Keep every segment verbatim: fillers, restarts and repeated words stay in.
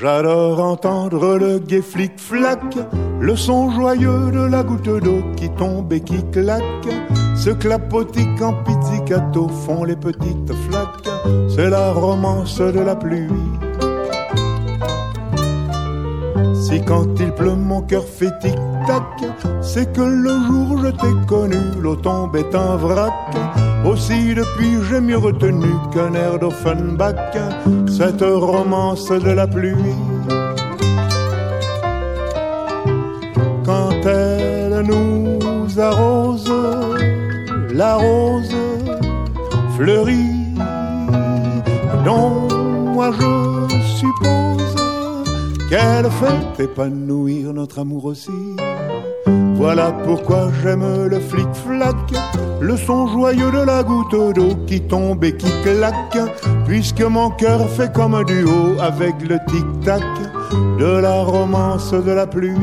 J'adore entendre le gai flic-flac, le son joyeux de la goutte d'eau qui tombe et qui claque. Ce clapotis en pizzicato font les petites flaques, c'est la romance de la pluie. Si quand il pleut mon cœur fait tic-tac, c'est que le jour je t'ai connu, l'eau tombe est un vrac. Aussi depuis j'ai mieux retenu qu'un air d'Offenbach, cette romance de la pluie. Quand elle nous arrose, la rose fleurit, dont moi je suppose qu'elle fait épanouir notre amour aussi. Voilà pourquoi j'aime le flic-flac, le son joyeux de la goutte d'eau qui tombe et qui claque, puisque mon cœur fait comme un duo avec le tic-tac de la romance de la pluie.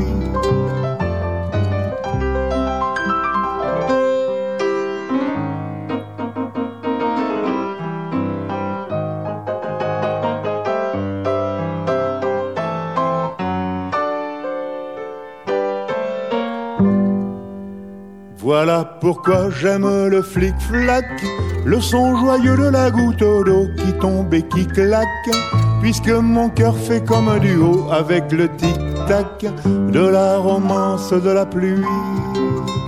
Voilà pourquoi j'aime le flic-flac, le son joyeux de la goutte d'eau qui tombe et qui claque, puisque mon cœur fait comme un duo avec le tic-tac de la romance de la pluie.